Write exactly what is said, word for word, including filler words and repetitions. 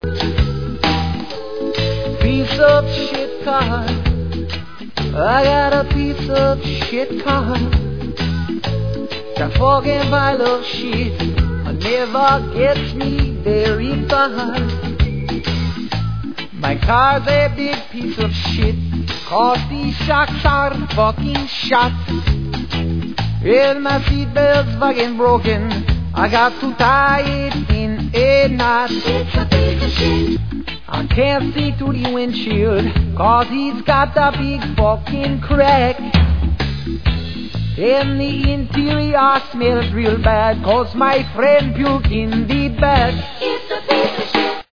Piece of shit car. I got a piece of shit car. That fucking pile of shit never gets me very far. My car's a big piece of shit, 'cause these shocks are fucking shot. And my seatbelt's fucking broken, I got to tie it in a knot. It's a piece of shit. I can't see through the windshield, 'cause he's got a big fucking crack. And the interior smells real bad, 'cause my friend puked in the back. It's